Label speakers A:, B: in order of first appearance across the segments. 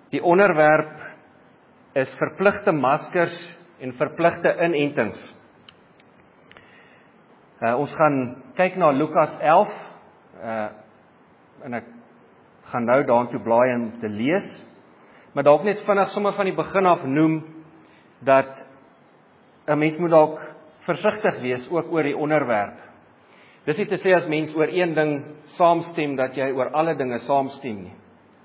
A: Die onderwerp is verpligte maskers en verpligte inentings. Ons gaan kyk na Lukas 11, en ek gaan nou daartoe blaai om te lees, maar dalk net vinnig sommer van die begin af noem, dat 'n mens moet dalk versigtig wees ook oor die onderwerp. Dis nie te sê as mens oor een ding saamstem, dat jy oor alle dinge saamstem nie.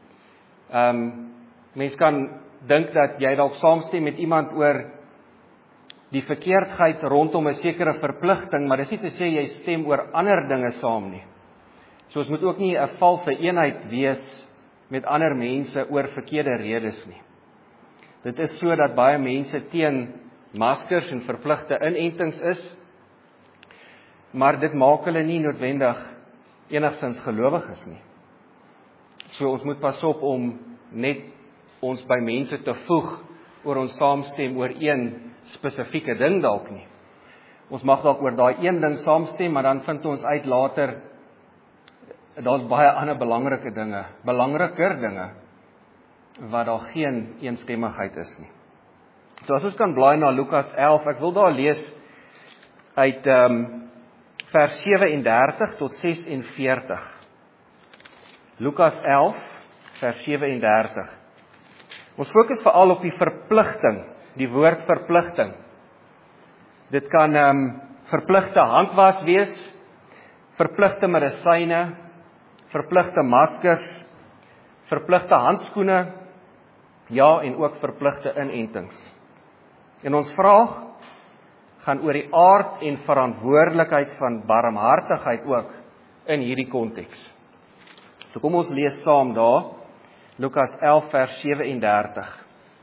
A: Mens kan dink dat jy dalk saamstem met iemand oor die verkeerdheid rondom 'n sekere verpligting, maar dis nie te sê jy stem oor ander dinge saam nie. So ons moet ook nie 'n valse eenheid wees met ander mense oor verkeerde redes nie. Dit is so dat baie mense teen maskers en verpligte inentings is, maar dit maak hulle nie noodwendig enigstens gelowiges nie. So ons moet pas op om net ons by mense te voeg oor ons saamstem oor een spesifieke ding dalk nie. Ons mag dalk oor daai een ding saamstem, maar dan vind ons uit later, daar's baie ander belangriker dinge, wat daar geen eensstemmigheid is nie. So as ons kan blaai na Lukas 11, ek wil daar lees uit vers 37 tot 46. Lukas 11, vers 37. Ons fokus veral op die verpligting, die woord verpligting. Dit kan verpligte handwas wees, verpligte medisyne, verpligte maskers, verpligte handskoene, ja, en ook verpligte inentings. En ons vraag gaan oor die aard en verantwoordelikheid van barmhartigheid ook in hierdie konteks. So kom ons lees saam daar, Lukas 11 vers 37.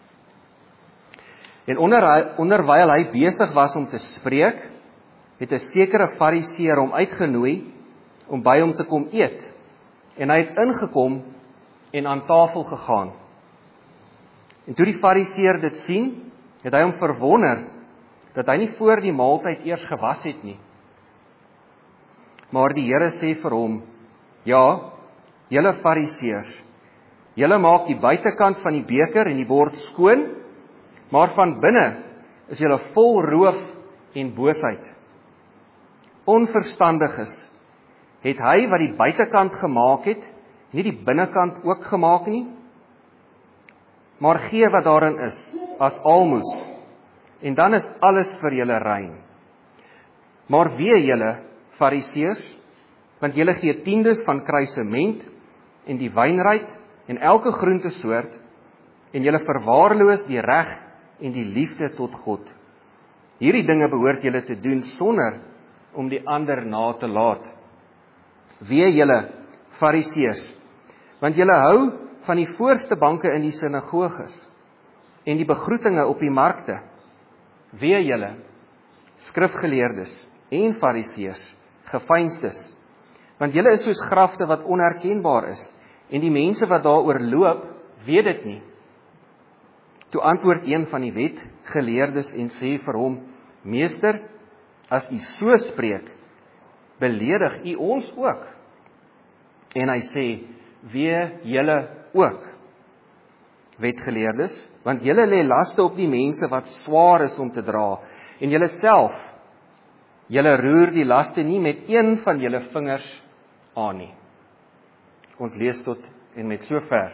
A: En onderwyl hy besig was om te spreek, het 'n sekere fariseer hom uitgenooi om by hom te kom eet. En hy het ingekom en aan tafel gegaan. En toe die fariseer dit sien, het hy hom verwonder dat hy nie voor die maaltyd eers gewas het nie. Maar die Here sê vir hom, ja, julle fariseërs, julle maak die buitekant van die beker en die bord skoon, maar van binne is julle vol roof en boosheid. Onverstandiges, het hy wat die buitekant gemaak het, nie die binnekant ook gemaak nie? Maar gee wat daarin is, as almoes, en dan is alles vir julle rein. Maar wee julle, fariseërs, want julle gee tiendes van kruisement, en die wynruit, en elke groentesoort, en julle verwaarloos die reg en die liefde tot God. Hierdie dinge behoort julle te doen sonder om die ander na te laat. Wee julle, fariseërs, want julle hou van die voorste banke in die sinagoges en die begroetinge op die markte. Wee julle, skrifgeleerdes en fariseërs, geveinsdes, want julle is soos grafte wat onherkenbaar is, en die mense wat daaroor loop, weet dit nie. Toe antwoord een van die wetgeleerdes en sê vir hom, Meester, as u so spreek, beledig u ons ook. En hy sê, wee julle ook, wetgeleerdes, want julle lê laste op die mense wat swaar is om te dra, en julle self, julle roer die laste nie met een van julle vingers aan nie. Ons lees tot en met sover.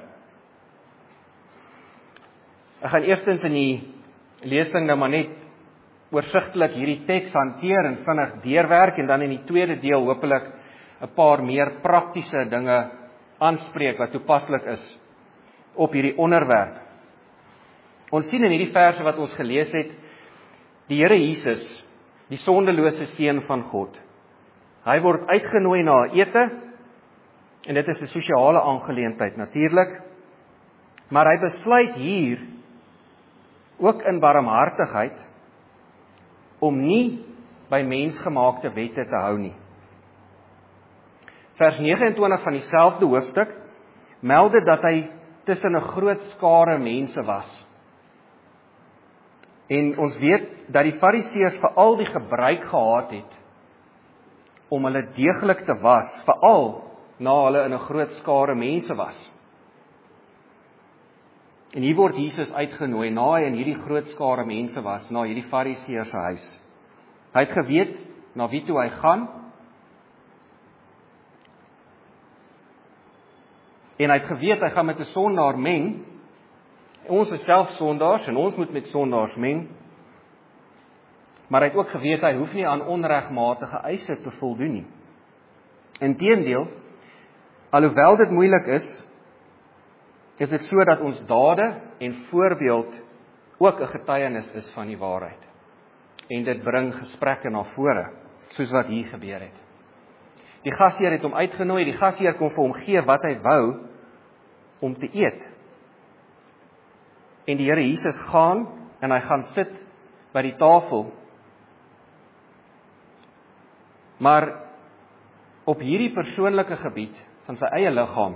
A: Ek gaan eerstens in die lesing nou maar net oorsigtelik hierdie teks hanteer en vinnig deurwerk, en dan in die tweede deel hopelik 'n paar meer praktiese dinge aanspreek wat toepaslik is op hierdie onderwerp. Ons sien in hierdie verse wat ons gelees het, die Here Jesus, die sondelose seun van God. Hy word uitgenooi na 'n ete, en dit is 'n sosiale aangeleentheid natuurlik, maar hy besluit hier, ook in barmhartigheid, om nie by mensgemaakte wette te hou nie. Vers 29 van dieselfde hoofstuk meld dit dat hy tussen 'n groot skare mense was. En ons weet dat die fariseërs veral die gebruik gehad het om hulle deeglik te was, veral na hulle in 'n groot skare mense was. En hier word Jesus uitgenooi, na hy in hierdie groot skare mense was, na hierdie Fariseër se huis. Hy het geweet na wie toe hy gaan, en hy het geweet hy gaan met 'n sondaar meng. Ons is self sondaars, en ons moet met sondaars meng. Maar hy het ook geweet, hy hoef nie aan onregmatige eise te voldoen nie. Inteendeel, alhoewel dit moeilik is dit so dat ons dade en voorbeeld ook 'n getuienis is van die waarheid. En dit bring gesprekke na vore, soos wat hier gebeur het. Die gasheer het hom uitgenooi, die gasheer kon vir hom gee wat hy wou om te eet. En die Here Jesus gaan, en hy gaan sit by die tafel. Maar op hierdie persoonlike gebied van sy eie liggaam,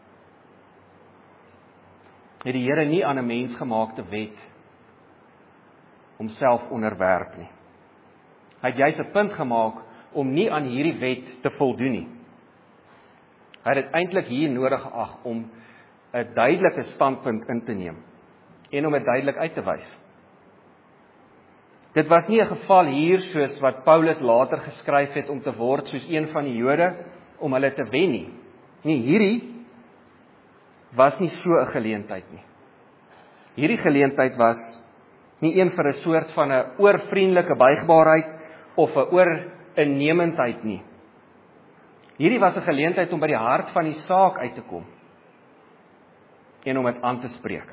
A: het die Here nie aan 'n mensgemaakte wet homself onderwerp nie. Hy het juis 'n punt gemaak om nie aan hierdie wet te voldoen nie. Hy het dit eintlik hier nodig geag om 'n duidelike standpunt in te neem en om dit duidelik uit te wys. Dit was nie 'n geval hier soos wat Paulus later geskryf het om te word soos een van die Jode om hulle te wen nie. Nee, hierdie was nie so 'n geleentheid nie. Hierdie geleentheid was nie een vir 'n soort van 'n oorvriendelike buigbaarheid of 'n oorinnemendheid nie. Hierdie was 'n geleentheid om by die hart van die saak uit te kom en om dit aan te spreek.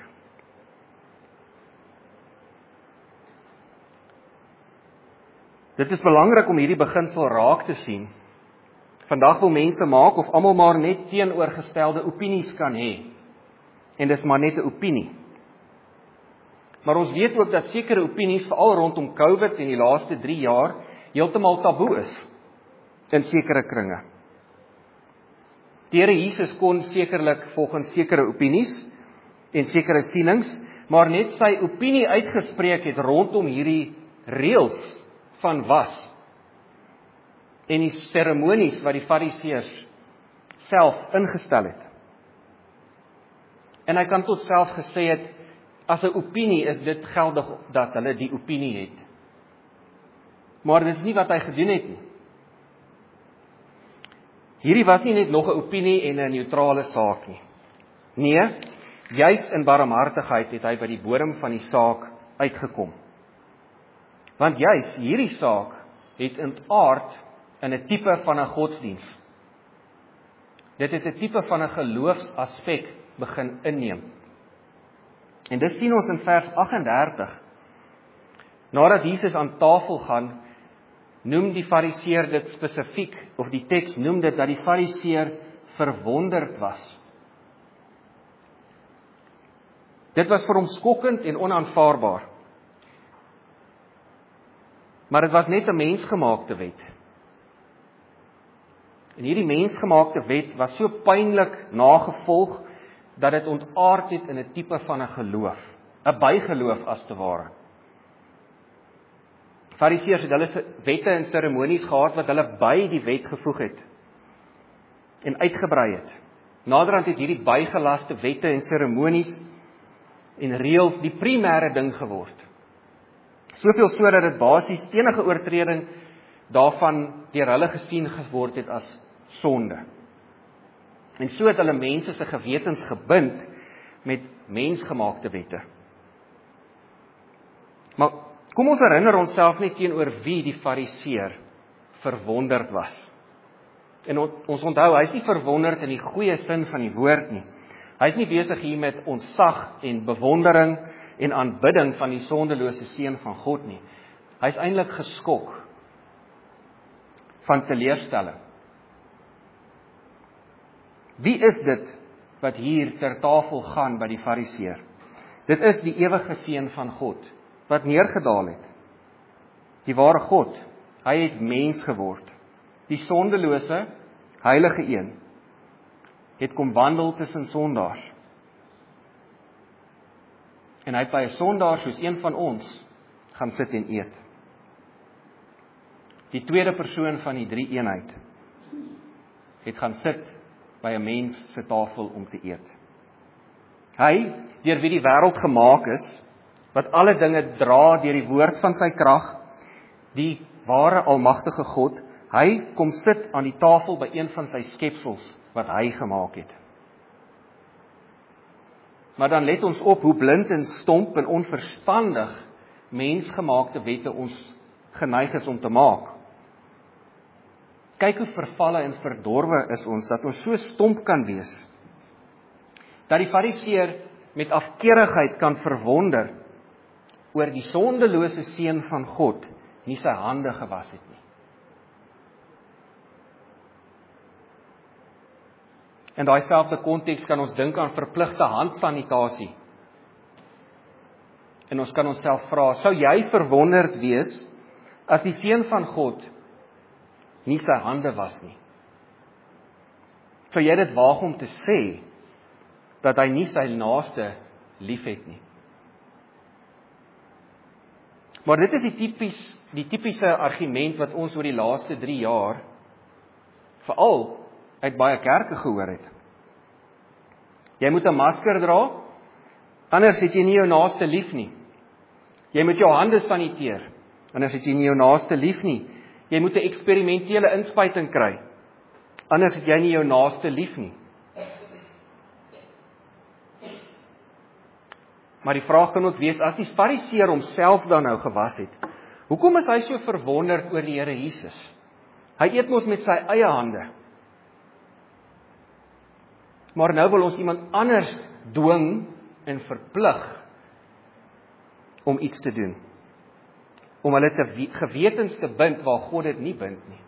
A: Dit is belangrik om hierdie beginsel raak te sien. Vandag wil mense maak of almal maar net teenoorgestelde opinies kan hê. En dis maar net 'n opinie. Maar ons weet ook dat sekere opinies, veral rondom COVID en die laaste 3 jaar, heeltemal taboe is in sekere kringe. Die Here Jesus kon sekerlik volgens sekere opinies en sekere sienings, maar net sy opinie uitgespreek het rondom hierdie reëls van was en die seremonies wat die Fariseërs self ingestel het. En hy kan tot self gesê het, as 'n opinie is dit geldig dat hulle die opinie het. Maar dit is nie wat hy gedoen het nie. Hierdie was nie net nog 'n opinie en 'n neutrale saak nie. Nee, juis in barmhartigheid het hy by die bodem van die saak uitgekom. Want juis hierdie saak het ontaard in 'n tipe van 'n godsdiens. Dit het 'n tipe van 'n geloofsaspek begin inneem. En dis sien ons in vers 38. Nadat Jesus aan tafel gaan, noem die Fariseër dit spesifiek, of die teks noem dit dat die Fariseër verwonderd was. Dit was vir hom skokkend en onaanvaarbaar. Maar dit was net 'n mensgemaakte wet. En hierdie mensgemaakte wet was so pynlik nagevolg, dat dit ontaard het in 'n tipe van 'n geloof, 'n bygeloof as te ware. Fariseërs het hulle wette en seremonies gehad wat hulle by die wet gevoeg het en uitgebrei het. Naderhand het hierdie bygelaste wette en seremonies en reëls die primêre ding geword. Soveel so dat dit basies enige oortreding daarvan deur hulle gesien geword het as sonde. En so het hulle mense se gewetens gebind met mensgemaakte wette. Maar kom ons herinner onsself net teenoor wie die Fariseër verwonderd was. En ons onthou, hy is nie verwonderd in die goeie sin van die woord nie. Hy is nie besig hier met ontzag en bewondering en aanbidding van die sondelose seun van God nie. Hy is eintlik geskok van teleurstelling. Wie is dit wat hier ter tafel gaan by die Fariseër? Dit is die ewige seun van God wat neergedaal het. Die ware God, hy het mens geword. Die sondelose, heilige een, het kom wandel tussen sondaars. En hy het by 'n sondaar soos een van ons gaan sit en eet. Die tweede persoon van die drie eenheid het gaan sit by 'n mens se tafel om te eet. Hy, deur wie die wêreld gemaak is, wat alle dinge dra deur die woord van sy krag, die ware almagtige God, hy kom sit aan die tafel by een van sy skepsels wat hy gemaak het. Maar dan let ons op hoe blind en stomp en onverstandig mensgemaakte wette ons geneig is om te maak. Kyk hoe vervalle en verdorwe is ons, dat ons so stomp kan wees, dat die Fariseer met afkeurigheid kan verwonder oor die sondelose seun van God nie sy hande gewas het nie. In daai selfde konteks kan ons dink aan verpligte handsanitasie. En ons kan onsself vra, sou jy verwonderd wees as die seun van God nie sy hande was nie? Sou jy dit waag om te sê dat hy nie sy naaste liefhet nie? Maar dit is die tipiese argument wat ons oor die laaste 3 jaar veral uit baie kerke gehoor het. Jy moet 'n masker dra, anders het jy nie jou naaste lief nie. Jy moet jou hande saniteer, anders het jy nie jou naaste lief nie. Jy moet 'n eksperimentele inspuiting kry, anders het jy nie jou naaste lief nie. Maar die vraag kan ook wees, as die Fariseer homself dan nou gewas het, hoekom is hy so verwonderd oor die Here Jesus? Hy eet mos met sy eie hande. Maar nou wil ons iemand anders dwing en verplig om iets te doen. Om hulle gewetens te bind waar God dit nie bind nie.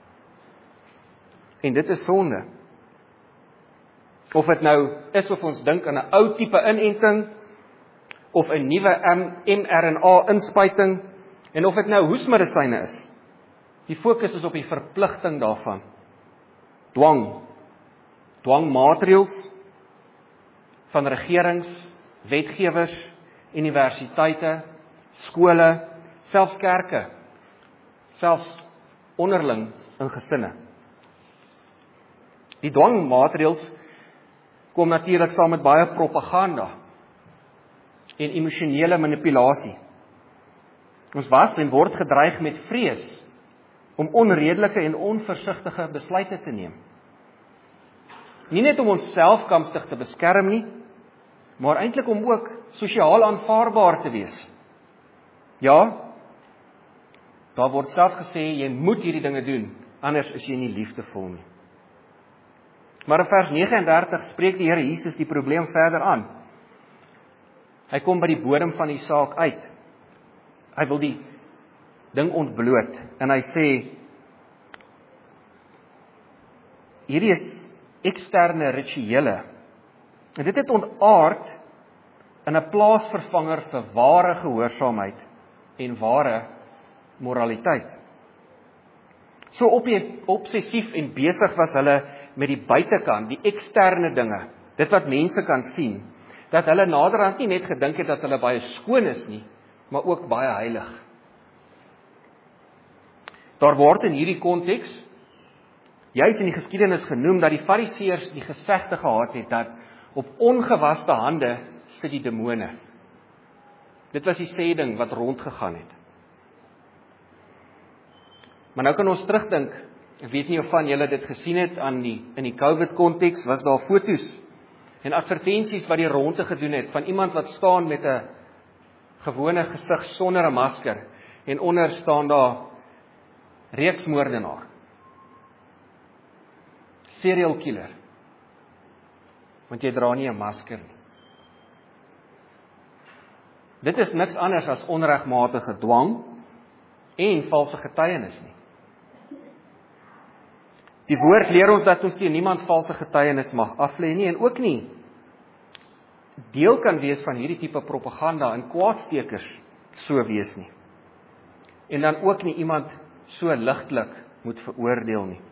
A: En dit is sonde. Of dit nou is of ons dink aan 'n ou tipe inenting, of 'n nuwe mRNA-inspuiting, en of dit nou hoesmedisyne is. Die fokus is op die verpligting daarvan. Dwangmaatreëls van regerings, wetgewers, universiteite, skole, selfs kerke, selfs onderling in gesinne. Die dwangmaatreëls kom natuurlik saam met baie propaganda en emosionele manipulasie. Ons was en word gedreig met vrees om onredelike en onversigtige besluite te neem. Nie net om ons self kamstig te beskerm nie, maar eintlik om ook sosiaal aanvaarbaar te wees. Ja, daar word self gesê, jy moet hierdie dinge doen, anders is jy nie liefdevol nie. Maar in vers 39 spreek die Here Jesus die probleem verder aan. Hy kom by die bodem van die saak uit. Hy wil die ding ontbloot, en hy sê, hierdie is eksterne rituele, en dit het ontaard in 'n plaasvervanger vir ware gehoorsaamheid en ware moraliteit. So obsessief en besig was hulle met die buitekant, die eksterne dinge, dit wat mense kan sien, dat hulle naderhand nie net gedink het dat hulle baie skoon is nie, maar ook baie heilig. Daar word in hierdie konteks, juis in die geskiedenis genoem, dat die Fariseërs die gesegde gehad het, dat op ongewaste hande sit die demone. Dit was die sêding wat rondgegaan het. Maar nou kan ons terugdink, ek weet nie of van julle dit gesien het in die COVID-konteks, was daar foto's en advertensies wat die ronde gedoen het, van iemand wat staan met 'n gewone gesig sonder 'n masker, en onder staan daar reeksmoordenaar, serial killer, want jy dra nie 'n masker nie. Dit is niks anders as onregmatige dwang en valse getuienis nie. Die woord leer ons dat ons teen niemand valse getuienis mag aflê nie, en ook nie deel kan wees van hierdie tipe propaganda en kwaadstekers so wees nie. En dan ook nie iemand so ligtelik moet veroordeel nie.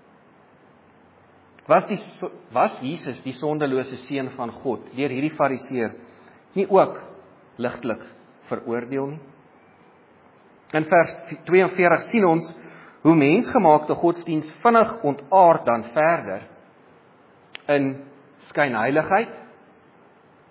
A: Was Jesus die sondelose seun van God deur hierdie Fariseer nie ook ligtelik veroordeel nie? In vers 42 sien ons hoe mensgemaakte godsdiens vinnig ontaard dan verder in skynheiligheid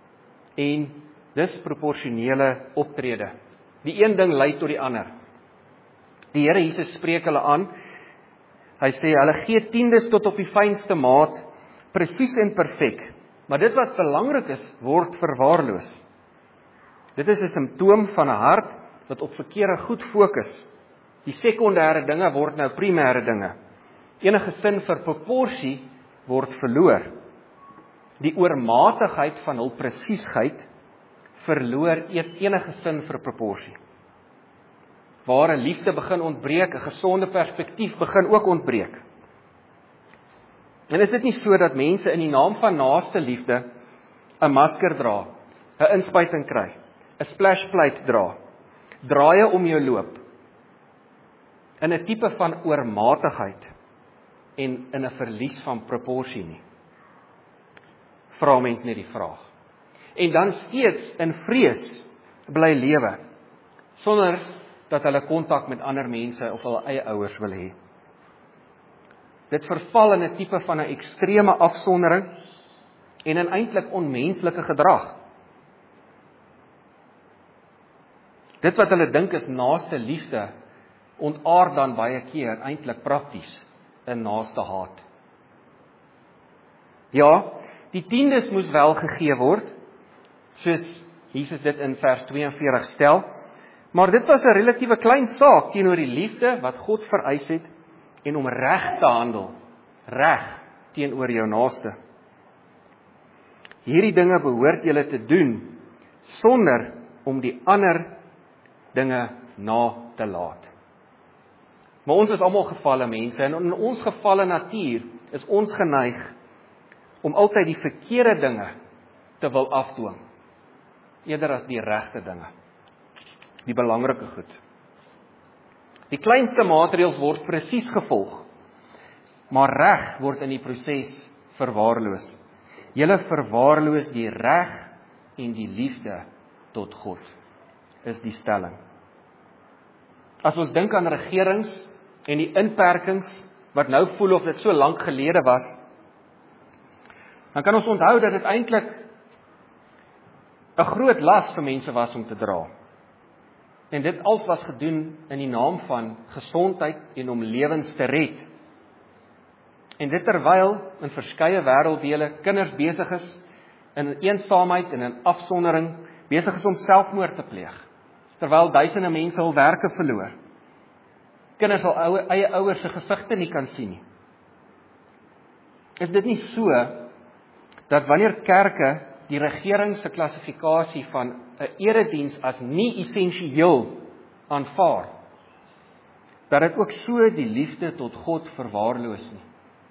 A: en disproporsionele optrede. Die een ding lei tot die ander. Die Here Jesus spreek hulle aan. Hy sê, hulle gee tiendes tot op die fynste maat, presies en perfek. Maar dit wat belangrik is, word verwaarloos. Dit is 'n simptoom van 'n hart wat op verkeerde goed fokus. Die sekondêre dinge word nou primêre dinge. Enige sin vir proporsie word verloor. Die oormatigheid van hul presiesheid verloor enige sin vir proporsie. Waar 'n liefde begin ontbreek, 'n gesonde perspektief begin ook ontbreek. En is dit nie so dat mense in die naam van naaste liefde 'n masker dra, 'n inspuiting kry, 'n splashplate dra, draaie om jou loop, in 'n tipe van oormatigheid en in 'n verlies van proporsie nie? Vra mens net die vraag. En dan steeds in vrees bly lewe, sonder dat hulle kontak met ander mense of hulle eie ouers wil hê. Dit verval in 'n tipe van 'n ekstreme afsondering en in eintlik onmenslike gedrag. Dit wat hulle dink is naaste liefde, ontaard dan baie keer eintlik prakties in naaste haat. Ja, die tiendes moes wel gegee word, soos Jesus dit in vers 42 stel, maar dit was 'n relatiewe klein saak teenoor die liefde wat God vereis het en om reg te handel, reg teenoor jou naaste. Hierdie dinge behoort julle te doen sonder om die ander dinge na te laat. Maar ons is almal gefalle mense en in ons gefalle natuur is ons geneig om altyd die verkeerde dinge te wil afdwing, eerder as die regte dinge, die belangrike goed. Die kleinste maatreëls word presies gevolg, maar reg word in die proses verwaarloos. Julle verwaarloos die reg en die liefde tot God, is die stelling. As ons dink aan regerings en die inperkings, wat nou voel of dit so lank gelede was, dan kan ons onthou dat dit eintlik 'n groot las vir mense was om te dra. En dit alles was gedoen in die naam van gesondheid en om lewens te red. En dit terwyl in verskeie wêrelddele kinders besig is in eensaamheid en in afsondering, besig is om selfmoord te pleeg, terwyl duisende mense hul werke verloor. Kinders hul eie ouers se gesigte nie kan sien nie. Is dit nie so dat wanneer kerke die regering se klassifikasie van 'n erediens as nie essensieel aanvaar, dat dit ook so die liefde tot God verwaarloos nie?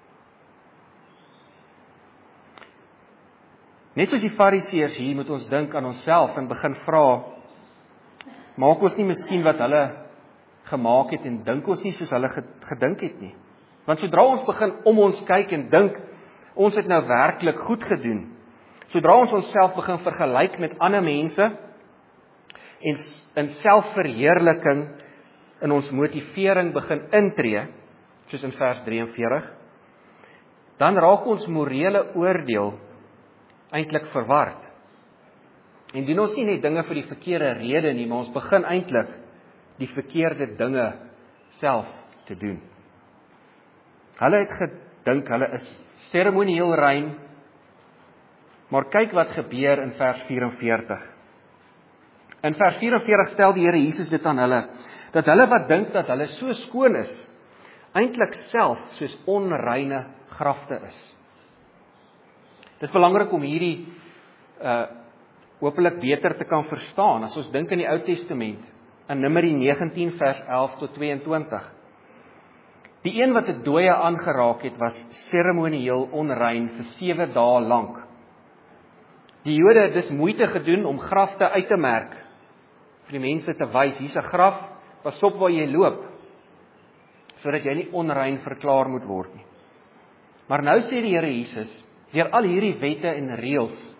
A: Net soos die fariseërs hier moet ons dink aan onsself en begin vra, maak ons nie miskien wat hulle gemaak het en dink ons nie soos hulle gedink het nie? Want sodra ons begin om ons kyk en dink, ons het nou werklik goed gedoen, sodra ons onsself begin vergelyk met ander mense en in selfverheerliking in ons motivering begin intree, soos in vers 43, dan raak ons morele oordeel eintlik verward. En doen ons nie net dinge vir die verkeerde rede nie, maar ons begin eintlik die verkeerde dinge self te doen. Hulle het gedink hulle is seremonieel rein, maar kyk wat gebeur in vers 44. In vers 44 stel die Here Jesus dit aan hulle, dat hulle wat dink dat hulle so skoon is, eintlik self soos onreine grafte is. Dit is belangrik om hierdie hopelik beter te kan verstaan, as ons dink in die Ou Testament, in Numeri 19 vers 11 tot 22. Die een wat 'n dooie aangeraak het, was seremonieel onrein vir 7 dae lank. Die Jode het dus moeite gedoen om grafte uit te merk, vir die mense te wys, hier's 'n graf, pas op waar jy loop, sodat jy nie onrein verklaar moet word nie. Maar nou sê die Here Jesus, deur al hierdie wette en reëls,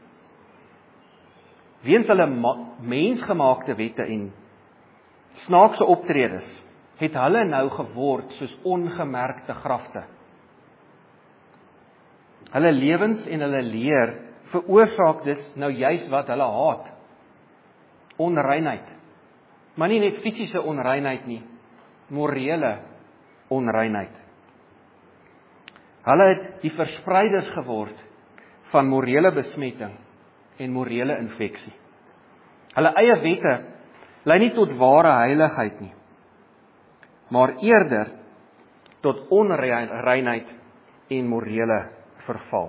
A: weens hulle mensgemaakte wette en snaakse optredes, het hulle nou geword soos ongemerkte grafte. Hulle lewens en hulle leer veroorsaak dit nou juis wat hulle haat. Onreinheid. Maar nie net fisiese onreinheid nie, morele onreinheid. Hulle het die verspreiders geword van morele besmetting en morele infeksie. Hulle eie wette lei nie tot ware heiligheid nie, maar eerder tot onreinheid en morele verval.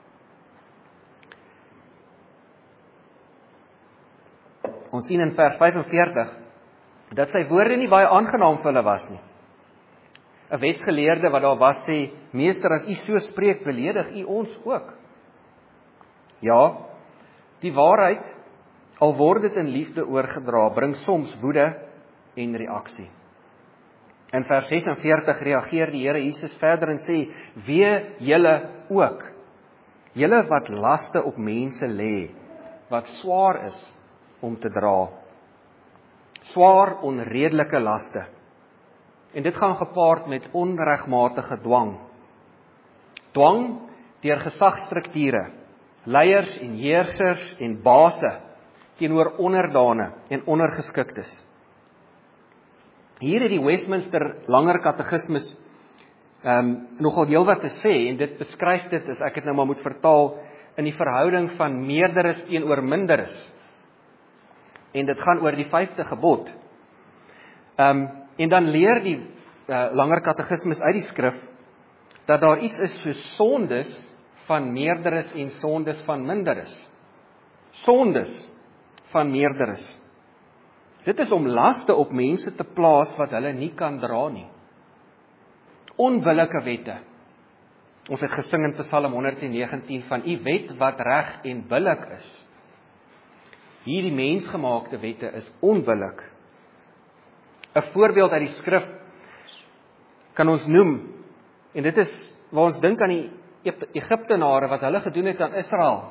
A: Ons sien in vers 45 dat sy woorde nie baie aangenaam vir hulle was nie. 'n Wetsgeleerde wat daar was sê, meester, as u so spreek, beledig u ons ook. Ja, die waarheid, al word dit in liefde oorgedra, bring soms woede en reaksie. In vers 46 reageer die Here Jesus verder en sê, wee julle ook, julle wat laste op mense lê, wat swaar is om te dra. Swaar, onredelike laste. En dit gaan gepaard met onregmatige dwang. Dwang deur gesagsstrukture, leiers en heersers en base teenoor onderdane en ondergeskiktes. Hier het die Westminster Langer Katekismus nogal heel wat te sê, en dit beskryf dit, as ek het nou maar moet vertaal, in die verhouding van meerderes teenoor minderes. En dit gaan oor die 5de gebod. En dan leer die Langer Katekismus uit die skrif, dat daar iets is soos sondes van meerderes en sondes van minderes. Sondes van meerderes. Dit is om laste op mense te plaas wat hulle nie kan dra nie. Onbillike wette. Ons het gesing in Psalm 119 van u wet wat reg en billik is. Hierdie mensgemaakte wette is onbillik. 'n Voorbeeld uit die skrif kan ons noem, en dit is waar ons dink aan die Egiptenare, wat hulle gedoen het aan Israel.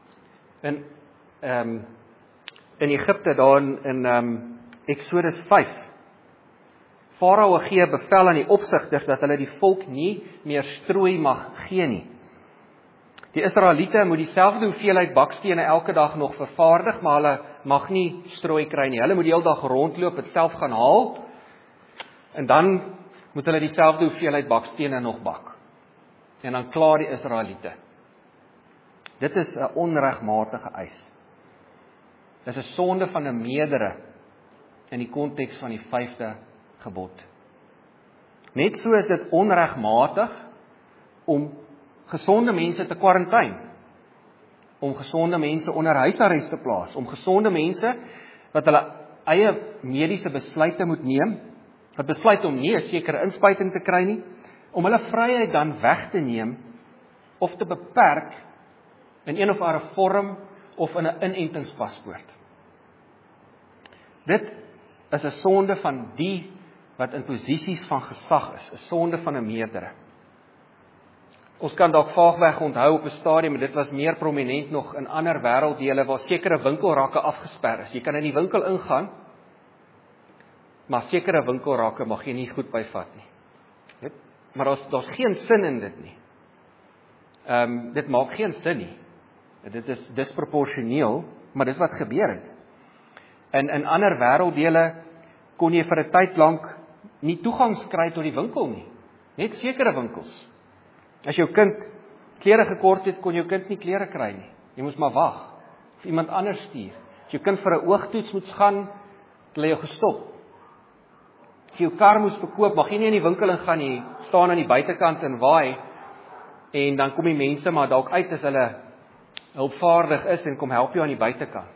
A: In Egipte, daar in Exodus 5. Farao gee bevel aan die opsigters dat hulle die volk nie meer strooi mag gee nie. Die Israeliete moet dieselfde hoeveelheid bakstene elke dag nog vervaardig, maar hulle mag nie strooi kry nie. Hulle moet die hele dag rondloop, dit self gaan haal, en dan moet hulle dieselfde hoeveelheid bakstene nog bak. En dan klaar die Israeliete. Dit is 'n onregmatige eis. Dit is 'n sonde van 'n meerdere in die konteks van die 5de gebod. Net so is dit onregmatig om gesonde mense te kwarantyne, om gesonde mense onder huisarrest te plaas, om gesonde mense wat hulle eie mediese besluite moet neem, wat besluit om nie 'n sekere inspuiting te kry nie, om hulle vryheid dan weg te neem of te beperk in een of ander vorm of in 'n inentingspaspoort. Dit is 'n sonde van die wat in posisies van gesag is, 'n sonde van 'n meerdere. Ons kan dalk vaagweg onthou op 'n stadium, en dit was meer prominent nog in ander wêrelddele, waar sekere winkelrakke afgesper is. Jy kan in die winkel ingaan, maar sekere winkelrakke mag jy nie goed byvat nie. Maar daar's geen sin in dit nie. Dit maak geen sin nie. Dit is disproporsioneel, maar dis wat gebeur het. In ander wêrelddele kon jy vir 'n tyd lank nie toegang kry tot die winkel nie. Net sekere winkels. As jou kind klere gekort het, kon jou kind nie klere kry nie. Jy moes maar wag, of iemand anders stuur. As jou kind vir 'n oogtoets moet gaan, het hulle jou gestop. As jou kar moes verkoop, mag jy nie in die winkel ingaan nie, staan aan die buitekant en waai, en dan kom die mense maar dalk uit as hulle hulpvaardig is en kom help jou aan die buitekant.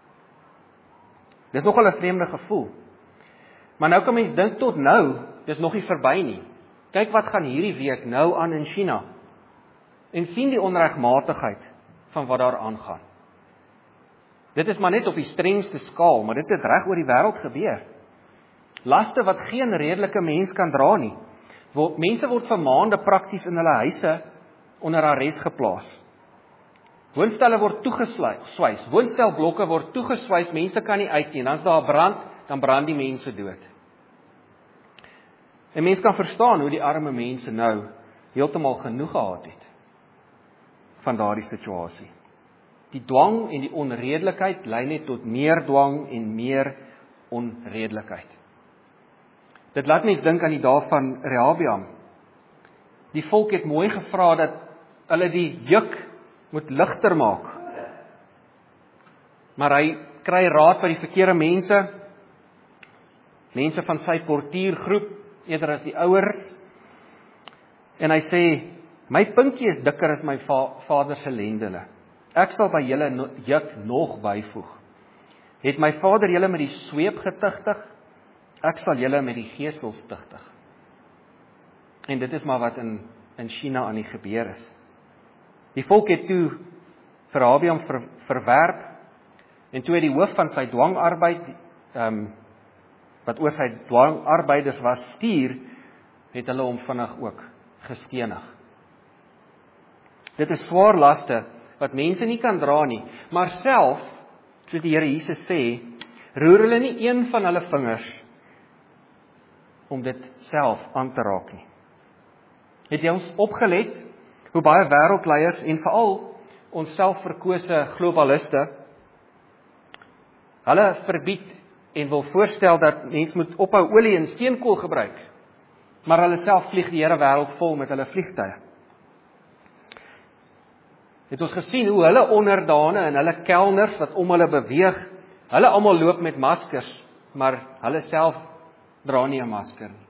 A: Dis nogal 'n vreemde gevoel. Maar nou kan mens dink tot nou, dis nog nie verby nie. Kyk wat gaan hierdie week nou aan in China. En sien die onregmatigheid van wat daar aangaan. Dit is maar net op die strengste skaal, maar dit het reg oor die wêreld gebeur. Laste wat geen redelike mens kan dra nie. Mense word vir maande prakties in hulle huise onder arrest geplaas. Woonstelle word toegeswys, woonstelblokke word toegeswys, mense kan nie uit nie, en as daar brand, dan brand die mense dood. En mens kan verstaan hoe die arme mense nou heeltemal genoeg gehad het van daardie situasie. Die dwang en die onredelikheid lei net tot meer dwang en meer onredelikheid. Dit laat mens dink aan die dae van Rehabeam. Die volk het mooi gevra dat hulle die juk moet ligter maak. Maar hy kry raad by die verkeerde mense van sy portiergroep, eerder as die ouers. En hy sê, my pinkie is dikker as my vader se lendele. Ek sal by julle juk nog byvoeg. Het my vader julle met die sweep getigtig, ek sal julle met die gesels tigtig. En dit is maar wat in China aan die gebeur is. Die volk het toe vir Rehabeam verwerp, en toe hy die hoof van sy dwangarbeid, wat oor sy dwangarbeiders was, stuur, het hulle hom vinnig ook gestenig. Dit is swaar laste, wat mense nie kan dra nie, maar self, soos die Here Jesus sê, roer hulle nie een van hulle vingers, om dit self aan te raak nie. Het jy ons opgelet, hoe baie wêreldleiers, en veral ons selfverkose globaliste, hulle verbied en wil voorstel dat mens moet ophou olie en steenkool gebruik, maar hulle self vlieg die hele wêreld vol met hulle vliegtuie. Het ons gesien hoe hulle onderdane en hulle kelners wat om hulle beweeg, hulle almal loop met maskers, maar hulle self dra nie 'n masker nie.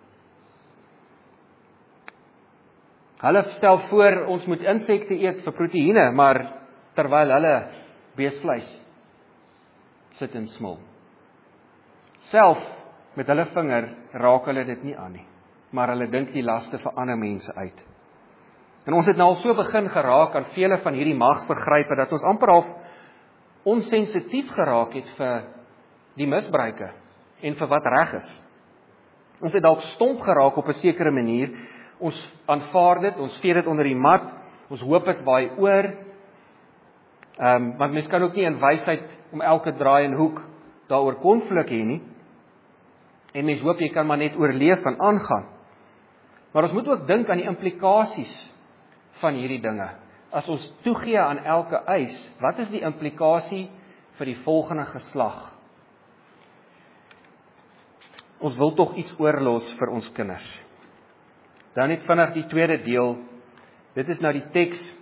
A: Hulle stel voor ons moet insekte eet vir proteïene, maar terwyl hulle beesvleis sit en smil. Self met hulle vinger raak hulle dit nie aan nie, maar hulle dink die laste vir ander mense uit. En ons het nou al so begin geraak aan vele van hierdie magsvergrype, dat ons amper half onsensitief geraak het vir die misbruike en vir wat reg is. Ons het dalk stomp geraak op 'n sekere manier, ons aanvaar dit, ons vee dit onder die mat, ons hoop dit waai oor, want mens kan ook nie in wysheid om elke draai en hoek daaroor konflik hê nie, en mens hoop jy kan maar net oorleef en aangaan. Maar ons moet ook dink aan die implikasies van hierdie dinge. As ons toegee aan elke eis, wat is die implikasie vir die volgende geslag? Ons wil tog iets oorlos vir ons kinders. Dan net vinnig die tweede deel, dit is nou die teks,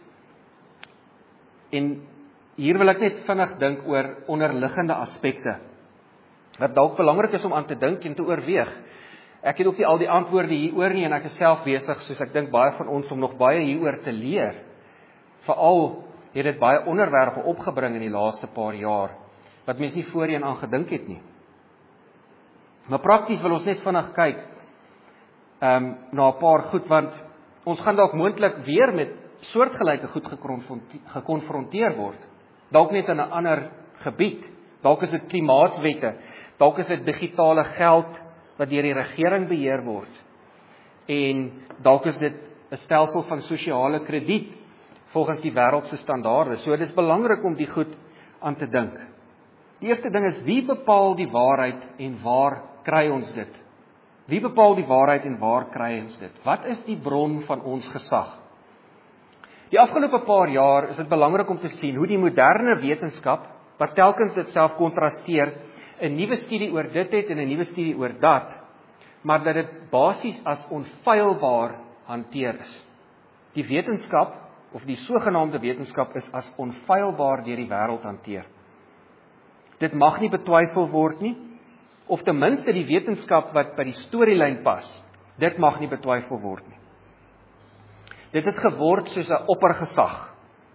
A: en hier wil ek net vinnig dink oor onderliggende aspekte, wat dalk belangrik is om aan te dink en te oorweeg. Ek het ook nie al die antwoorde hieroor nie, en ek is self besig, soos ek dink baie van ons, om nog baie hieroor te leer. Veral het dit baie onderwerpe opgebring in die laaste paar jaar, wat mens nie voorheen aan gedink het nie. Maar prakties wil ons net vinnig kyk, na 'n paar goed, want ons gaan dalk moontlik weer met soortgelyke goed gekonfronteer word. Dalk net in 'n ander gebied. Dalk is dit klimaatswette, dalk is dit digitale geld wat deur die regering beheer word. En dalk is dit 'n stelsel van sosiale krediet volgens die wêreldse standaarde. So dit is belangrik om die goed aan te dink. Die eerste ding is, wie bepaal die waarheid en waar kry ons dit? Wie bepaal die waarheid en waar kry ons dit? Wat is die bron van ons gesag? Die afgelope paar jaar is dit belangrik om te sien hoe die moderne wetenskap, wat telkens dit self kontrasteer, 'n nuwe studie oor dit het en 'n nuwe studie oor dat, maar dat dit basies as onfeilbaar hanteer is. Die wetenskap, of die sogenaamde wetenskap, is as onfeilbaar deur die wêreld hanteer. Dit mag nie betwyfel word nie, of ten minste die wetenskap wat by die storielyn pas, dit mag nie betwyfel word nie. Dit het geword soos 'n oppergesag.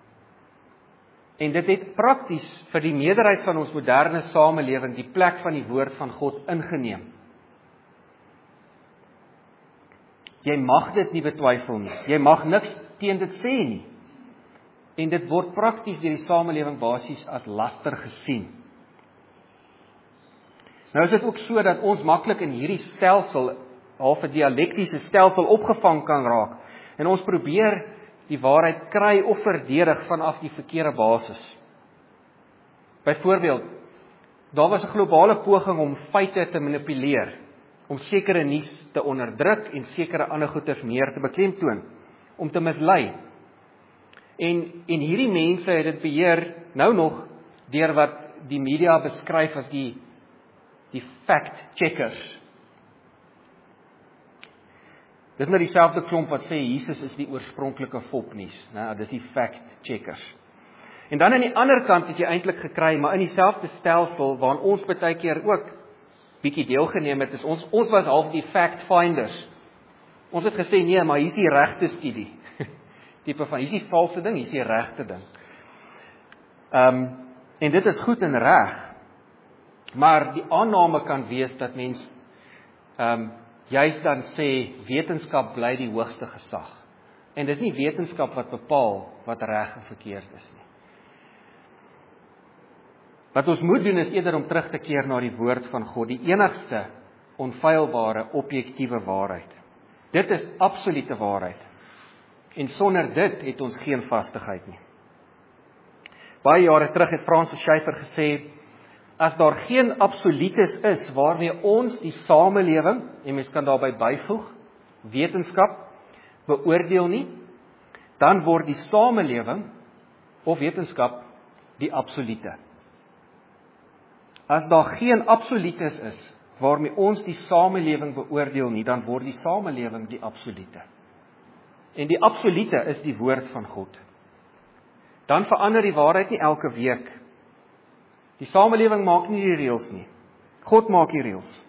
A: En dit het prakties vir die meerderheid van ons moderne samelewing die plek van die woord van God ingeneem. Jy mag dit nie betwyfel nie. Jy mag niks teen dit sê nie. En dit word prakties deur die samelewing basies as laster gesien. Nou is dit ook so dat ons maklik in hierdie stelsel, half 'n dialektiese stelsel, opgevang kan raak. En ons probeer die waarheid kry of verdedig vanaf die verkeerde basis. Byvoorbeeld, daar was 'n globale poging om feite te manipuleer, om sekere nuus te onderdruk en sekere ander goeders meer te beklemtoon, om te mislei. En hierdie mense het dit beheer nou nog deur wat die media beskryf as die fact-checkers. Dis nou dieselfde klomp wat sê Jesus is die oorspronklike fopnuus, né? Dis die fact-checkers. En dan aan die ander kant het jy eintlik gekry, maar in dieselfde stelsel waarin ons baie keer ook bietjie deelgeneem het, is ons was half die fact-finders. Ons het gesê nee, maar hier is die regte studie. Tipe van, hier is die valse ding, hier is die regte ding. En dit is goed en reg, maar die aanname kan wees dat mens juist dan sê, wetenskap bly die hoogste gesag. En dis nie wetenskap wat bepaal wat reg en verkeerd is nie. Wat ons moet doen is eerder om terug te keer na die woord van God, die enigste, onfeilbare, objektiewe waarheid. Dit is absolute waarheid. En sonder dit het ons geen vastigheid nie. Baie jare terug het Francis Schaeffer gesê, as daar geen absolutes is waarmee ons die samelewing, en mens kan daarby byvoeg, wetenskap, beoordeel nie, dan word die samelewing of wetenskap die absolute. As daar geen absolutes is waarmee ons die samelewing beoordeel nie, dan word die samelewing die absolute. En die absolute is die woord van God. Dan verander die waarheid nie elke week. Die samelewing maak nie die reëls nie. God maak die reëls.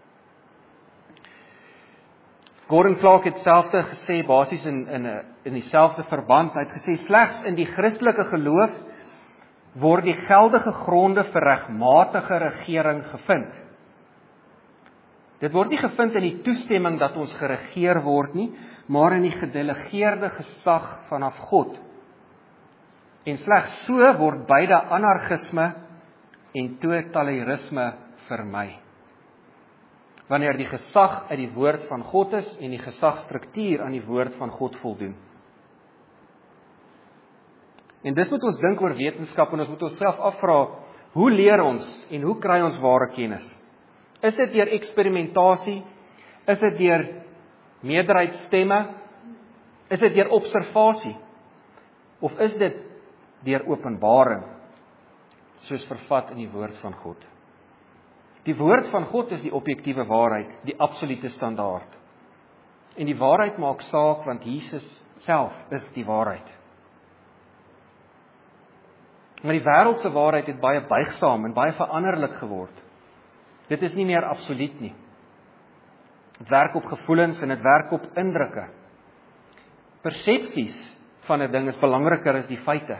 A: Gordon Clark het selfde gesê, basies in dieselfde verband, hy het gesê, slegs in die Christelike geloof word die geldige gronde vir regmatige regering gevind. Dit word nie gevind in die toestemming dat ons geregeer word nie, maar in die gedelegeerde gesag vanaf God. En slegs so word beide anarchisme en totalitarisme vermy. Wanneer die gesag uit die woord van God is en die gesagstruktuur aan die woord van God voldoen. En dis moet ons dink oor wetenskap en ons moet onsself afvra, hoe leer ons en hoe kry ons ware kennis? Is dit deur eksperimentasie? Is dit deur meerderheidsstemme? Is dit deur observasie? Of is dit deur openbaring, soos vervat in die woord van God? Die woord van God is die objektiewe waarheid, die absolute standaard. En die waarheid maak saak, want Jesus self is die waarheid. Maar die wêreldse waarheid het baie buigsaam en baie veranderlik geword. Dit is nie meer absoluut nie. Dit werk op gevoelens en dit werk op indrukke. Persepsies van 'n ding is belangriker as die feite.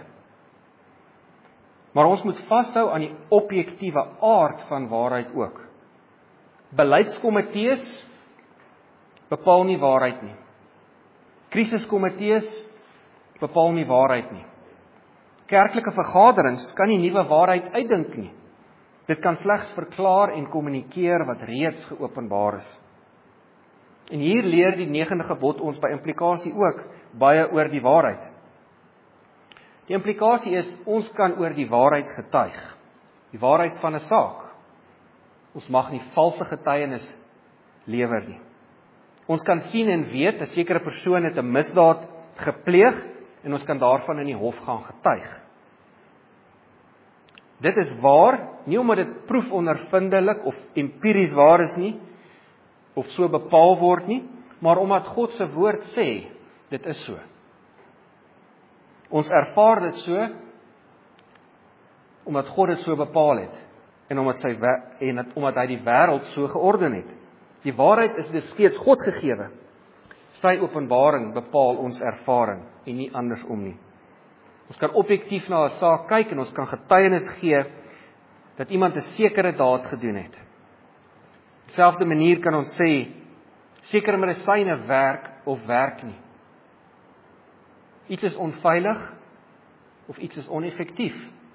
A: Maar ons moet vashou aan die objektiewe aard van waarheid ook. Beleidskomitees bepaal nie waarheid nie. Krisiskomitees bepaal nie waarheid nie. Kerklike vergaderings kan nie nuwe waarheid uitdink nie. Dit kan slegs verklaar en kommunikeer wat reeds geopenbaar is. En hier leer die 9de gebod ons by implikasie ook baie oor die waarheid. Die implikasie is, ons kan oor die waarheid getuig. Die waarheid van 'n saak. Ons mag nie valse getuienis lewer nie. Ons kan sien en weet, 'n sekere persoon het 'n misdaad gepleeg, en ons kan daarvan in die hof gaan getuig. Dit is waar, nie omdat dit proefondervindelik of empiries waar is nie, of so bepaal word nie, maar omdat God se woord sê, dit is so. Ons ervaar dit so, omdat God dit so bepaal het, en omdat hy die wêreld so georden het. Die waarheid is dus steeds God gegewe. Sy openbaring bepaal ons ervaring, en nie andersom nie. Ons kan objektief na 'n saak kyk, en ons kan getuienis gee, dat iemand 'n sekere daad gedoen het. Op dieselfde manier kan ons sê, sekere medisyne werk of werk nie. Iets is onveilig, of iets is oneffektief.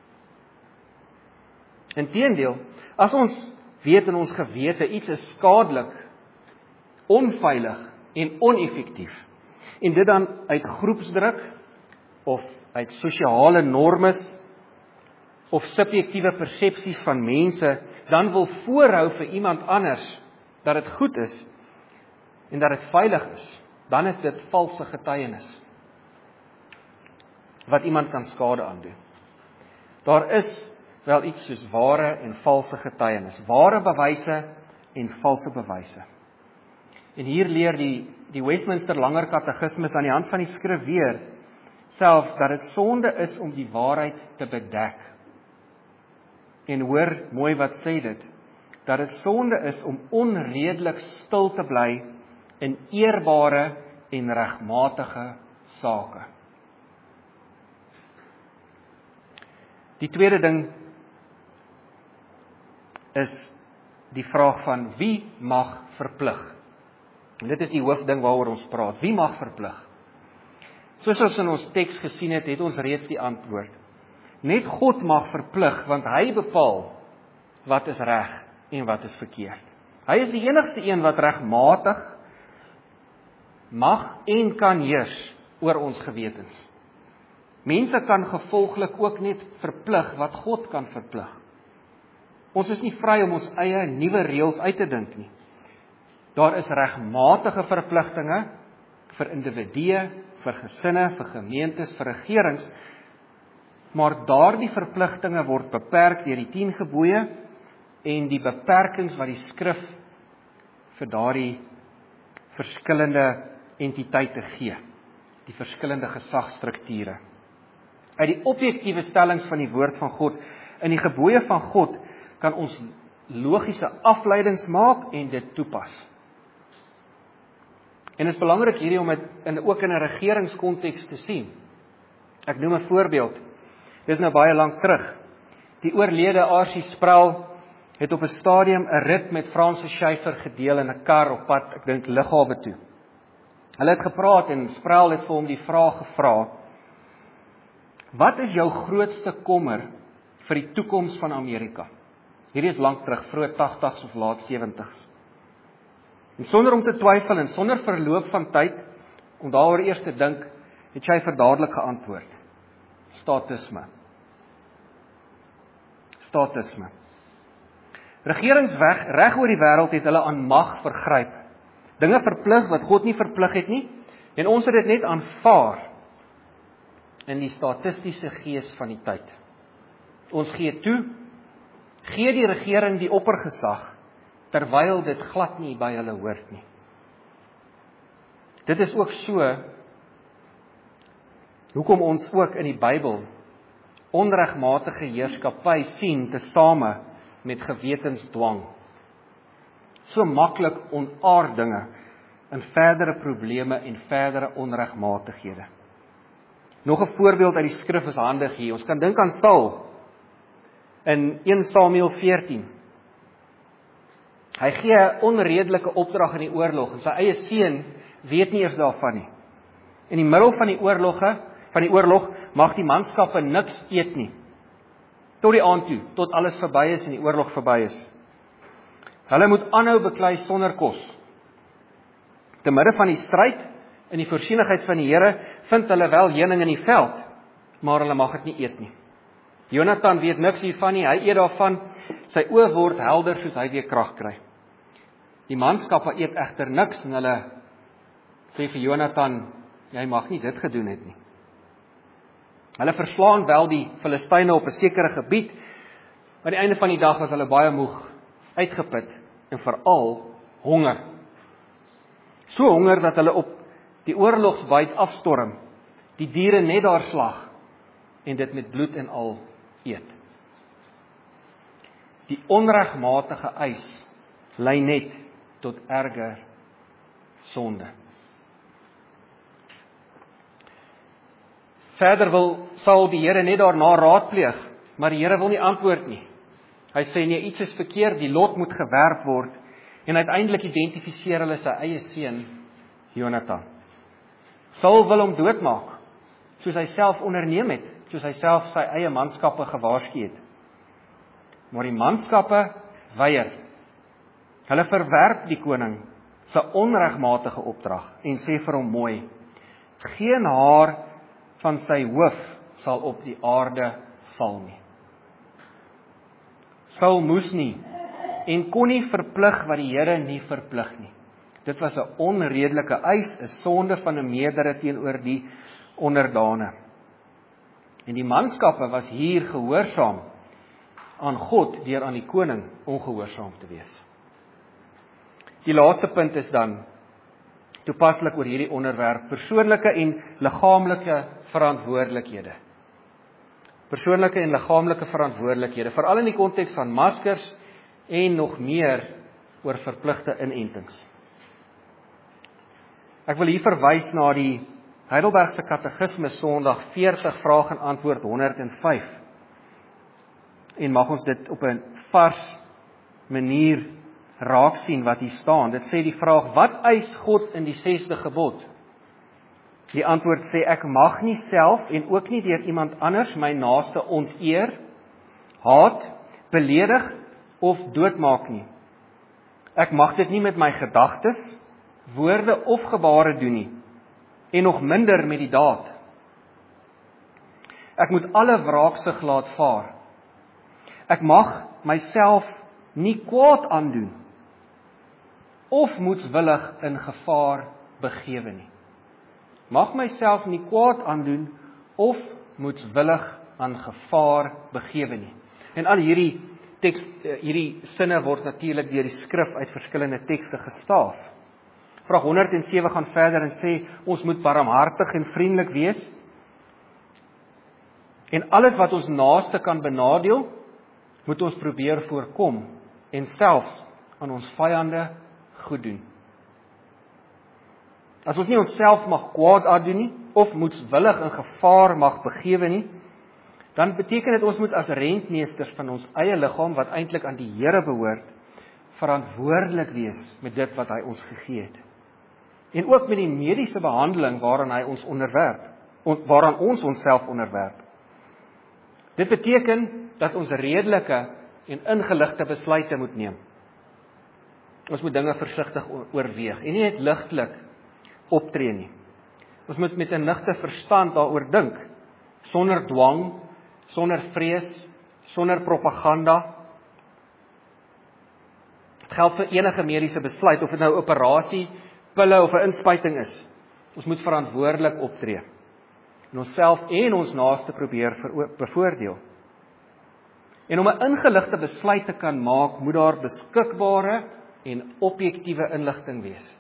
A: Inteendeel, as ons weet in ons gewete, iets is skadelik, onveilig en oneffektief, en dit dan uit groepsdruk, of uit sosiale normes, of subjektiewe persepsies van mense, dan wil voorhou vir iemand anders, dat dit goed is, en dat dit veilig is, dan is dit valse getuienis. wat iemand kan skade aandoen. Daar is wel iets soos ware en valse getuienis, ware bewyse en valse bewyse. En hier leer die Westminster Langer Katekismus aan die hand van die skrif weer, selfs dat dit sonde is om die waarheid te bedek. En hoor mooi wat sê dit, dat dit sonde is om onredelik stil te bly in eerbare en regmatige sake. Die tweede ding is die vraag van wie mag verplig? En dit is die hoofding waaroor ons praat. Wie mag verplig? Soos ons in ons teks gesien het, het ons reeds die antwoord. Net God mag verplig, want hy bepaal wat is reg en wat is verkeerd. Hy is die enigste een wat regmatig mag en kan heers oor ons gewetens. Mense kan gevolglik ook net verplig wat God kan verplig. Ons is nie vry om ons eie nuwe reëls uit te dink nie. Daar is regmatige verpligtinge vir individue, vir gesinne, vir gemeentes, vir regerings, maar daardie verpligtinge word beperk deur die 10 gebooie en die beperkings wat die skrif vir daardie verskillende entiteite gee, die verskillende gesagsstrukture. Uit die objektiewe stellings van die woord van God, in die gebooie van God, kan ons logiese afleidings maak en dit toepas. En dit is belangrik hierdie om dit ook in 'n regeringskonteks te sien. Ek noem 'n voorbeeld. Dis nou baie lank terug. Die oorlede R.C. Sproul het op 'n stadium 'n rit met Francis Schaeffer gedeel in 'n kar op pad, ek dink lughawe toe. Hulle het gepraat en Sproul het vir hom die vraag gevra: wat is jou grootste kommer vir die toekoms van Amerika? Hierdie is lank terug, vroeg 80s of laat 70s. En sonder om te twyfel en sonder verloop van tyd, om daaroor eers te dink, het Schaeffer dadelik geantwoord: statisme. Statisme. Regerings reg oor die wêreld het hulle aan mag vergryp. Dinge verplig wat God nie verplig het nie, en ons het dit net aanvaar in die statistiese gees van die tyd. Ons gee toe, gee die regering die oppergesag, terwyl dit glad nie by hulle hoort nie. Dit is ook so, hoekom ons ook in die Bybel onregmatige heerskappy sien tesame met gewetensdwang. So maklik onaardinge in verdere probleme en verdere onregmatighede. Nog 'n voorbeeld uit die skrif is handig hier. Ons kan dink aan Saul in 1 Samuel 14. Hy gee 'n onredelike opdrag in die oorlog en sy eie seun weet nie eers daarvan nie. In die middel van die oorlog mag die manskappe niks eet nie. Tot die aand toe, tot alles verby is en die oorlog verby is. Hulle moet aanhou beklei sonder kos. Te midde van die stryd en die voorsienigheid van die Here vind hulle wel heuning in die veld, maar hulle mag dit nie eet nie. Jonathan weet niks hiervan nie, hy eet daarvan, sy oë word helder soos hy weer krag kry. Die manskappe eet egter niks en hulle sê vir Jonathan, jy mag nie dit gedoen het nie. Hulle verslaan wel die Filistyne op 'n sekere gebied, maar aan die einde van die dag was hulle baie moeg, uitgeput en veral honger. So honger dat hulle op die oorlogsbuit afstorm, die diere net daar slag en dit met bloed en al eet. Die onregmatige eis lei net tot erger sonde. Verder wil Saul die Here net daarna raadpleeg, maar die Here wil nie antwoord nie. Hy sê nee, iets is verkeerd, die lot moet gewerp word, en uiteindelik identifiseer hulle sy eie seun, Jonathan. Saul wil hom doodmaak, soos hy self onderneem het, soos hy self sy eie manskappe gewaarsku het. Maar die manskappe weier. Hulle verwerp die koning sy onregmatige opdrag en sê vir hom mooi: geen haar van sy hoof sal op die aarde val nie. Saul moes nie en kon nie verplig wat die Here nie verplig nie. Dit was 'n onredelike eis, 'n sonde van 'n meerdere teenoor die onderdane. En die manskappe was hier gehoorsaam aan God deur aan die koning ongehoorsaam te wees. Die laaste punt is dan toepaslik oor hierdie onderwerp, persoonlike en liggaamlike verantwoordelikhede. Persoonlike en liggaamlike verantwoordelikhede, veral in die konteks van maskers en nog meer oor verpligte inentings. Ek wil hier verwys na die Heidelbergse Katekisme Sondag 40 vraag en antwoord 105. En mag ons dit op 'n vars manier raak sien wat hier staan. Dit sê die vraag: wat eis God in die 6de gebod? Die antwoord sê: ek mag nie self en ook nie deur iemand anders my naaste onteer, haat, beledig of doodmaak nie. Ek mag dit nie met my gedagtes, woorde of gebare doen nie, en nog minder met die daad. Ek moet alle wraaksug laat vaar. Ek mag myself nie kwaad aandoen, of moedswillig in gevaar begewe nie. Mag myself nie kwaad aandoen, of moedswillig aan gevaar begewe nie. En al hierdie sinne word natuurlik deur die skrif uit verskillende tekste gestaaf. Vraag 107 gaan verder en sê, ons moet barmhartig en vriendelik wees, en alles wat ons naaste kan benadeel, moet ons probeer voorkom, en selfs aan ons vyande goed doen. As ons nie onsself mag kwaad aandoen nie, of moedswillig in gevaar mag begewe nie, dan beteken dit ons moet as rentmeesters van ons eie liggaam, wat eintlik aan die Here behoort, verantwoordelik wees met dit wat hy ons gegee het. En ook met die mediese behandeling waaraan hy ons onderwerp, waaraan ons onsself onderwerp. Dit beteken dat ons redelike en ingeligte besluite moet neem. Ons moet dinge versigtig oorweeg en nie net ligtelik optree nie. Ons moet met 'n nigte verstand daaroor dink, sonder dwang, sonder vrees, sonder propaganda. Dit geld vir enige mediese besluit, of dit nou operasie, pille of 'n inspuiting is. Ons moet verantwoordelik optree en onsself en ons naaste probeer bevoordeel. En om 'n ingeligte besluit te kan maak, moet daar beskikbare en objektiewe inligting wees.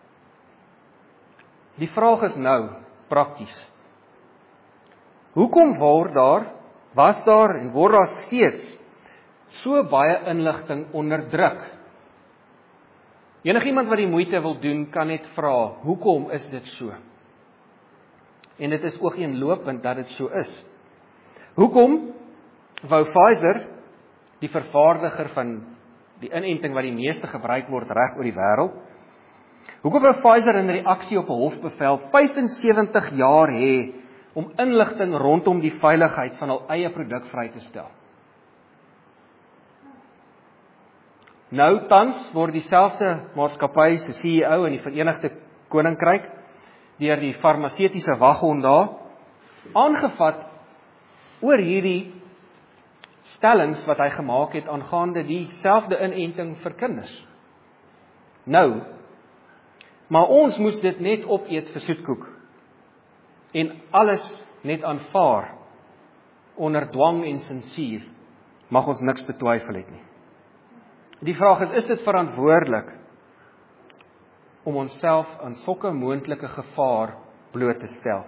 A: Die vraag is nou prakties: hoekom was daar en word daar steeds so baie inligting onderdruk? Enigiemand wat die moeite wil doen, kan net vra, hoekom is dit so? En dit is oogeenlopend dat dit so is. Hoekom wou Pfizer, die vervaardiger van die inenting wat die meeste gebruik word reg oor die wêreld, hoekom wou Pfizer in reaksie op 'n hofbevel 75 jaar hê om inligting rondom die veiligheid van hul eie produk vry te stel? Nou tans word dieselfde maatskappy se CEO in die Verenigde Koninkryk deur die farmaseutiese waghond daar aangevat oor hierdie stellings wat hy gemaak het aangaande dieselfde inenting vir kinders. Nou, maar ons moes dit net opeet vir soetkoek en alles net aanvaar onder dwang en sensuur, mag ons niks betwyfel het nie. Die vraag is dit verantwoordelik om onsself aan sulke moontlike gevaar bloot te stel?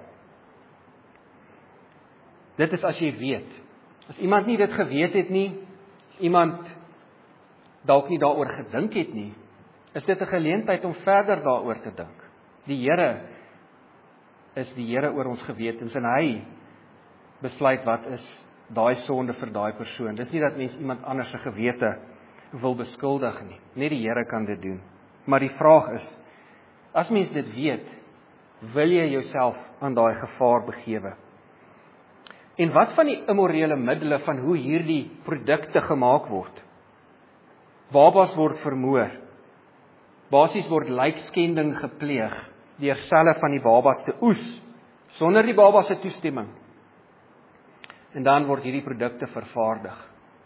A: Dit is as jy weet. As iemand nie dit geweet het nie, as iemand dalk nie daaroor gedink het nie, is dit 'n geleentheid om verder daaroor te dink. Die Here is die Here oor ons gewetens en hy besluit wat is daai sonde vir daai persoon. Dis nie dat mens iemand anders se gewete wil beskuldig nie. Net die Here kan dit doen. Maar die vraag is, as mens dit weet, wil jy jouself aan daai gevaar begewe? En wat van die immorele middele van hoe hierdie produkte gemaak word? Babas word vermoor. Basies word lijkskending gepleeg deur selle van die babas te oes, sonder die babas se toestemming. En dan word hierdie produkte vervaardig.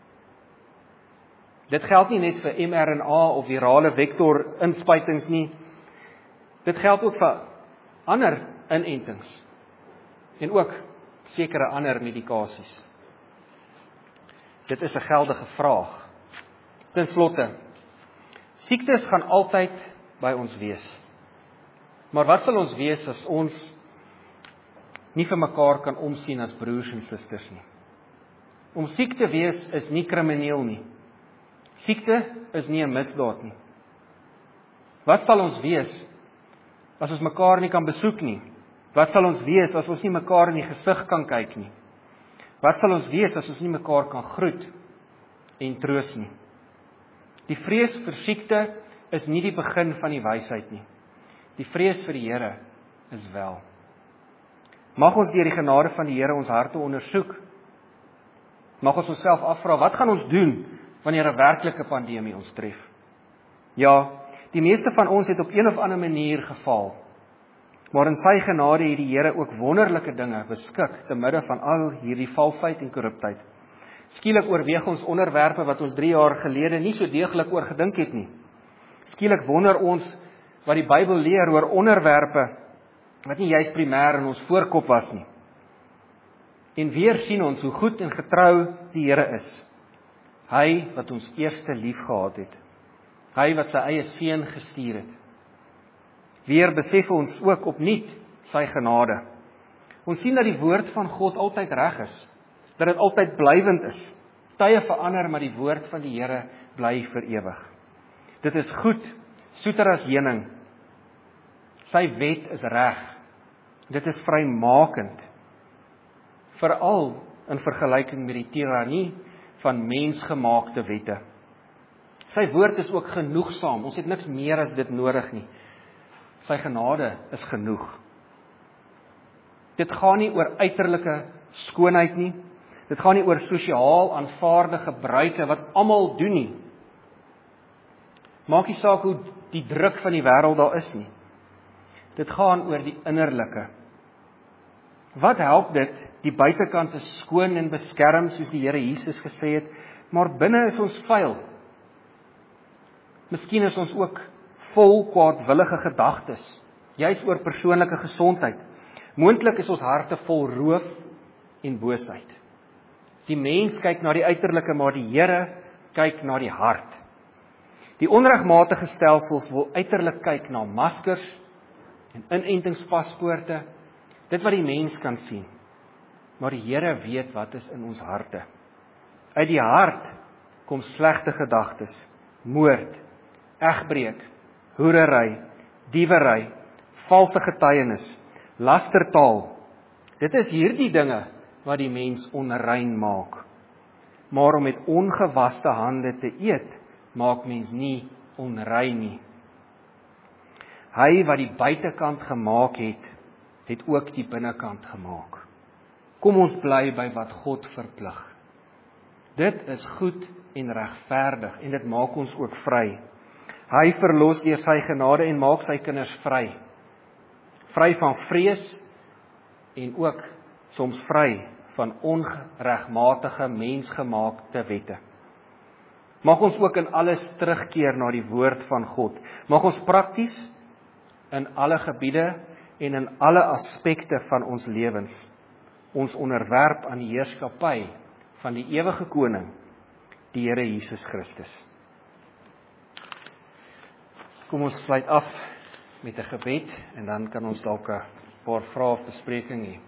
A: Dit geld nie net vir mRNA of virale vektor inspuitings nie. Dit geld ook vir ander inentings. En ook sekere ander medikasies? Dit is 'n geldige vraag. Ten slotte, siektes gaan altyd by ons wees. Maar wat sal ons wees as ons nie vir mekaar kan omsien as broers en susters nie? Om siek te wees is nie krimineel nie. Siekte is nie 'n misdaad nie. Wat sal ons wees as ons mekaar nie kan besoek nie? Wat sal ons wees as ons nie mekaar in die gesig kan kyk nie? Wat sal ons wees as ons nie mekaar kan groet en troos nie? Die vrees vir siekte is nie die begin van die wysheid nie. Die vrees vir die Here is wel. Mag ons deur die genade van die Here ons harte ondersoek. Mag ons onsself afvra, wat gaan ons doen wanneer 'n werklike pandemie ons tref? Ja, die meeste van ons het op een of ander manier gefaal. Maar in sy genade het die Here ook wonderlike dinge beskik te midde van al hierdie valsheid en korruptheid. Skielik oorweeg ons onderwerpe wat ons 3 jaar gelede nie so deeglik oor gedink het nie. Skielik wonder ons wat die Bybel leer oor onderwerpe wat nie juist primêr in ons voorkop was nie. En weer sien ons hoe goed en getrou die Here is. Hy wat ons eerste lief gehad het. Hy wat sy eie seun gestuur het. Weer besef ons ook opnuut sy genade. Ons sien dat die woord van God altyd reg is, dat dit altyd blywend is. Tye verander, maar die woord van die Here bly vir ewig. Dit is goed, soeter as heuning. Sy wet is reg. Dit is vrymakend. Veral in vergelyking met die tirannie van mensgemaakte wette. Sy woord is ook genoegsaam. Ons het niks meer as dit nodig nie. Sy genade is genoeg. Dit gaan nie oor uiterlike skoonheid nie. Dit gaan nie oor sosiaal aanvaarde gebruike wat almal doen nie. Maak nie saak hoe die druk van die wêreld daar is nie. Dit gaan oor die innerlike. Wat help dit, die buitekant is skoon en beskerm, soos die Here Jesus gesê het, maar binne is ons vuil. Miskien is ons ook vol kwaadwillige gedagtes, juis oor persoonlike gesondheid. Moontlik is ons harte vol roof en boosheid. Die mens kyk na die uiterlike, maar die Here kyk na die hart. Die onregmatige stelsels wil uiterlik kyk na maskers en inentingspaspoorte, dit wat die mens kan sien. Maar die Here weet wat is in ons harte. Uit die hart kom slegte gedagtes, moord, egbreek, hoerery, diewery, valse getuienis, lastertaal. Dit is hierdie dinge wat die mens onrein maak. Maar om met ongewaste hande te eet, maak mens nie onrein nie. Hy wat die buitekant gemaak het, het ook die binnekant gemaak. Kom ons bly by wat God verplig. Dit is goed en regverdig en dit maak ons ook vry. Hy verlos deur sy genade en maak sy kinders vry. Vry van vrees en ook soms vry van onregmatige mensgemaakte wette. Mag ons ook in alles terugkeer na die woord van God. Mag ons prakties in alle gebiede en in alle aspekte van ons lewens ons onderwerp aan die heerskappy van die ewige koning, die Here Jesus Christus. Kom ons sluit af met 'n gebed en dan kan ons dalk 'n paar vrae of bespreking hê.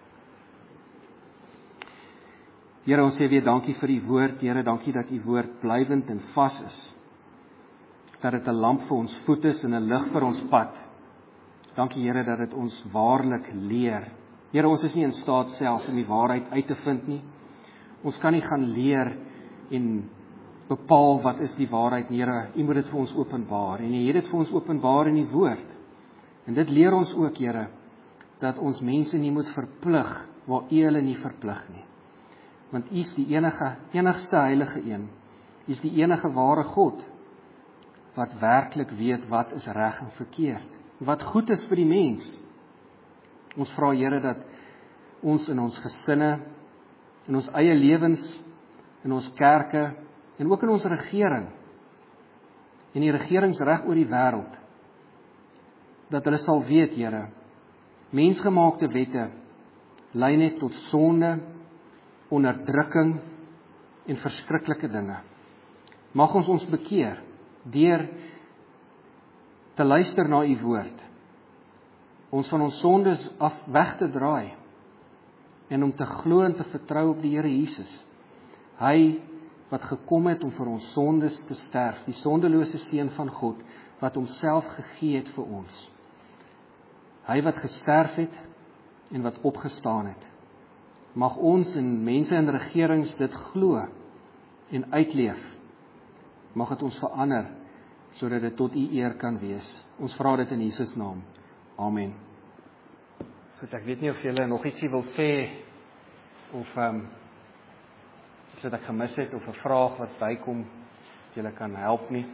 A: Here, ons sê weer dankie vir u woord. Here, dankie dat u woord blywend en vas is. Dat dit 'n lamp vir ons voet is en 'n lig vir ons pad. Dankie Here dat dit ons waarlik leer. Here, ons is nie in staat self om die waarheid uit te vind nie. Ons kan nie gaan leer en bepaal wat is die waarheid nie. Here, u moet dit vir ons openbaar en u het dit vir ons openbaar in die woord. En dit leer ons ook, Here, dat ons mense nie moet verplig waar u hulle nie verplig nie. Want u is die enigste heilige een. U is die enige ware God wat werklik weet wat is reg en verkeerd. Wat goed is vir die mens. Ons vra Here dat ons in ons gesinne, in ons eie lewens, in ons kerke en ook in ons regering en die regerings reg oor die wêreld, dat hulle sal weet, Here, mensgemaakte wette lei net tot sonde, onderdrukking en verskriklike dinge. Mag ons bekeer deur te luister na u woord, ons van ons sondes af weg te draai en om te glo en te vertrou op die Here Jesus. Hy wat gekom het om vir ons sondes te sterf, die sondelose seun van God, wat homself gegee het vir ons. Hy wat gesterf het en wat opgestaan het. Mag ons en mense in regerings dit glo en uitleef. Mag dit ons verander, sodat dit tot u eer kan wees. Ons vra dit in Jesus naam. Amen. Goed, ek weet nie of julle nog ietsie wil sê, of iets wat ek gemis het, of 'n vraag wat bykom, of julle kan help nie.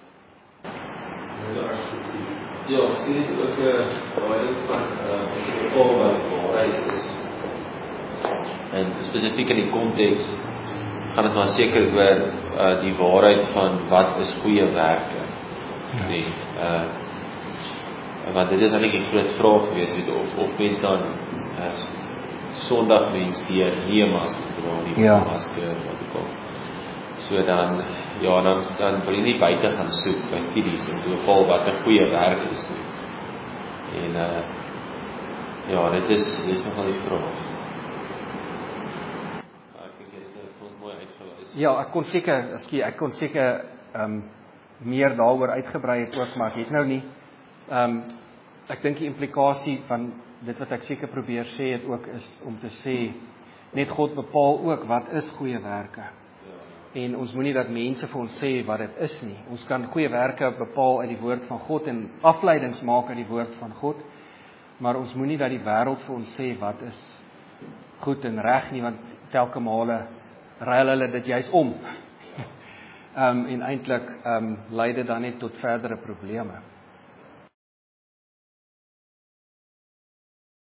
B: Ja, miskien is ook baie van bepaal wat waarheid is. En spesifiek in die konteks gaan dit maar seker oor die waarheid van wat is goeie werke.
A: Ja.
B: Nee, want dit is eintlik 'n groot vraag gewees, of mense dan Sondag mens die nie masker dra nie,
A: Ja.
B: masker wat ook al. So dan wil jy nie buite gaan soek by studies om te bepaal wat 'n goeie werk is nie. En dit is nogal die vraag. Ek dink dit het mooi uitgewys.
A: Ja, ek kon seker meer daaroor uitgebrei het ook, maar ek het nou nie. Ek dink die implikasie van dit wat ek seker probeer sê het ook is om te sê, net God bepaal ook wat is goeie werke. En ons moenie dat mense vir ons sê wat dit is nie. Ons kan goeie werke bepaal uit die woord van God en afleidings maak uit die woord van God, maar ons moenie dat die wêreld vir ons sê wat is goed en reg nie, want telke male ruil hulle dit juis om. En eintlik lei dit dan net tot verdere probleme.